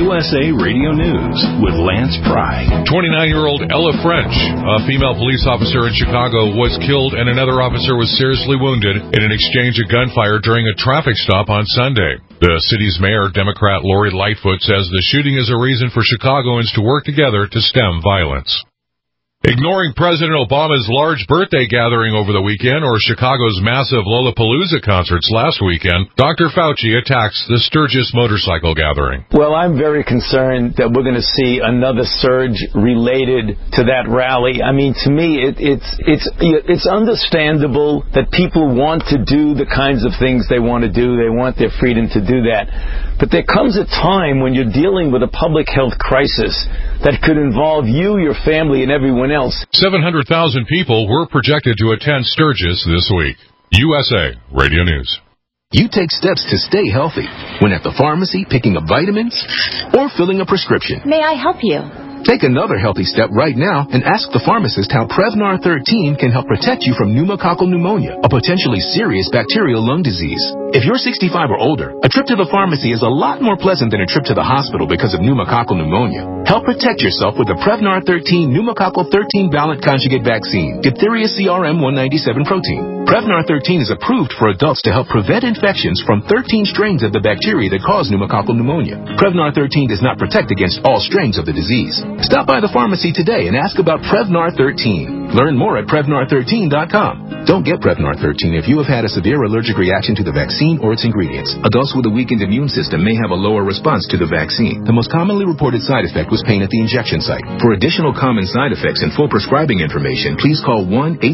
USA Radio News with Lance Pry. 29-year-old Ella French, a female police officer in Chicago, was killed and another officer was seriously wounded in an exchange of gunfire during a traffic stop on Sunday. The city's mayor, Democrat Lori Lightfoot, says the shooting is a reason for Chicagoans to work together to stem violence. Ignoring President Obama's large birthday gathering over the weekend or Chicago's massive Lollapalooza concerts last weekend, Dr. Fauci attacks the Sturgis motorcycle gathering. Well, I'm very concerned that we're going to see another surge related to that rally. I mean, to me, it's understandable that people want to do the kinds of things they want to do. They want their freedom to do that. But there comes a time when you're dealing with a public health crisis that could involve you, your family, and everyone else. 700,000 people were projected to attend Sturgis this week. USA Radio News. You take steps to stay healthy when at the pharmacy picking up vitamins or filling a prescription. May I help you? Take another healthy step right now and ask the pharmacist how Prevnar 13 can help protect you from pneumococcal pneumonia, a potentially serious bacterial lung disease. If you're 65 or older, a trip to the pharmacy is a lot more pleasant than a trip to the hospital because of pneumococcal pneumonia. Help protect yourself with the Prevnar 13 pneumococcal 13 valent conjugate vaccine, diphtheria CRM 197 protein. Prevnar 13 is approved for adults to help prevent infections from 13 strains of the bacteria that cause pneumococcal pneumonia. Prevnar 13 does not protect against all strains of the disease. Stop by the pharmacy today and ask about Prevnar 13. Learn more at Prevnar13.com. Don't get Prevnar 13 if you have had a severe allergic reaction to the vaccine or its ingredients. Adults with a weakened immune system may have a lower response to the vaccine. The most commonly reported side effect was pain at the injection site. For additional common side effects and full prescribing information, please call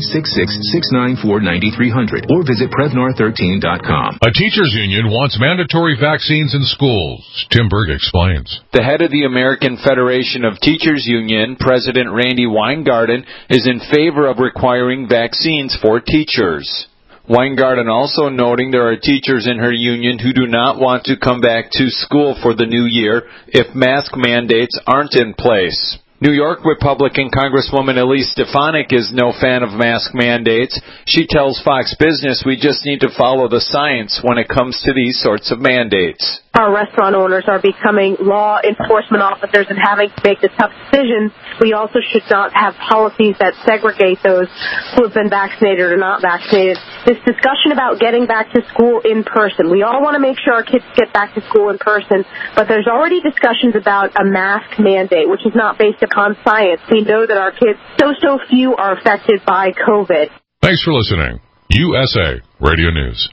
1-866-694-9300 or visit Prevnar13.com. A teachers union wants mandatory vaccines in schools. Tim Berg explains. The head of the American Federation of Teachers Union, President Randy Weingarten, is in favor of requiring vaccines for teachers. Weingarten also noting there are teachers in her union who do not want to come back to school for the new year if mask mandates aren't in place. New York Republican Congresswoman Elise Stefanik is no fan of mask mandates. She tells Fox Business we just need to follow the science when it comes to these sorts of mandates. Our restaurant owners are becoming law enforcement officers and having to make the tough decisions. We also should not have policies that segregate those who have been vaccinated or not vaccinated. This discussion about getting back to school in person, we all want to make sure our kids get back to school in person, but there's already discussions about a mask mandate, which is not based upon science. We know that our kids, so few are affected by COVID. Thanks for listening. USA Radio News.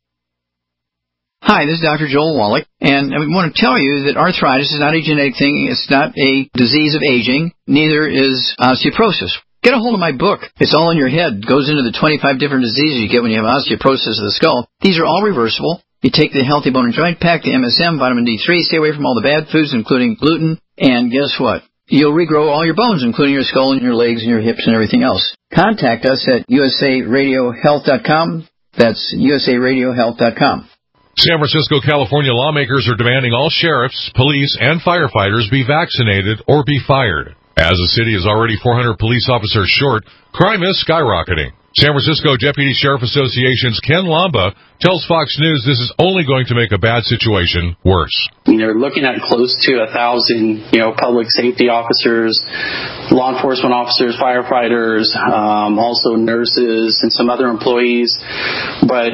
Hi, this is Dr. Joel Wallach, and I want to tell you that arthritis is not a genetic thing. It's not a disease of aging. Neither is osteoporosis. Get a hold of my book. It's all in your head. It goes into the 25 different diseases you get when you have osteoporosis of the skull. These are all reversible. You take the Healthy Bone and Joint Pack, the MSM, vitamin D3, stay away from all the bad foods, including gluten, and guess what? You'll regrow all your bones, including your skull and your legs and your hips and everything else. Contact us at usaradiohealth.com. That's usaradiohealth.com. San Francisco, California lawmakers are demanding all sheriffs, police, and firefighters be vaccinated or be fired. As the city is already 400 police officers short, crime is skyrocketing. San Francisco Deputy Sheriff Association's Ken Lamba tells Fox News this is only going to make a bad situation worse. They're looking at close to 1,000, public safety officers, law enforcement officers, firefighters, also nurses and some other employees. But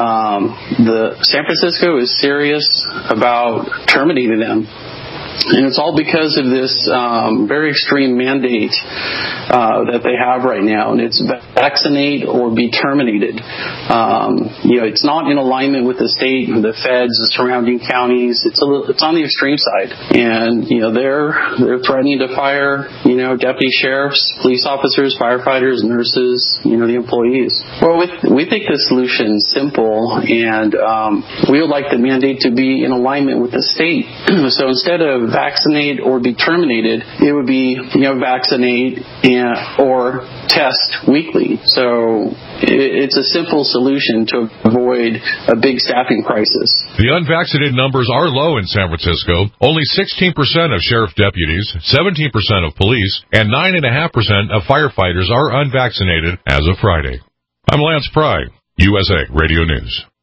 the San Francisco is serious about terminating them. And it's all because of this very extreme mandate that they have right now, and it's vaccinate or be terminated. It's not in alignment with the state, the feds, the surrounding counties. It's on the extreme side, and they're threatening to fire deputy sheriffs, police officers, firefighters, nurses, the employees. Well, we think the solution is simple, and we would like the mandate to be in alignment with the state. So instead of vaccinate or be terminated, it would be vaccinate or test weekly. So it's a simple solution to avoid a big staffing crisis. The unvaccinated numbers are low in San Francisco. Only 16% of sheriff deputies, 17% of police, and 9.5% of firefighters are unvaccinated as of Friday. I'm Lance Pry, USA Radio News.